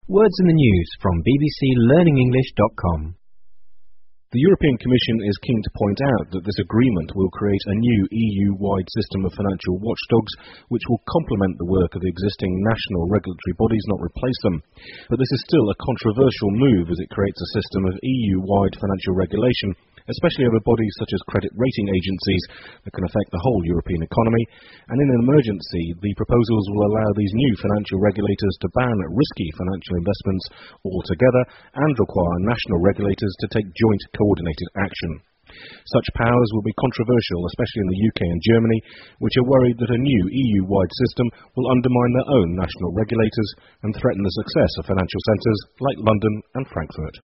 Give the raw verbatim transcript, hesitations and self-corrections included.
Words in the news from b b c learning english dot com. The European Commission is keen to point out that this agreement will create a new E U-wide system of financial watchdogs which will complement the work of the existing national regulatory bodies, not replace them. But this is still a controversial move as it creates a system of E U-wide financial regulation, especially over bodies such as credit rating agencies that can affect the whole European economy. And in an emergency, the proposals will allow these new financial regulators to ban risky financial investments altogether and require national regulators to take joint coordinated action. Such powers will be controversial, especially in the U K and Germany, which are worried that a new E U-wide system will undermine their own national regulators and threaten the success of financial centres like London and Frankfurt.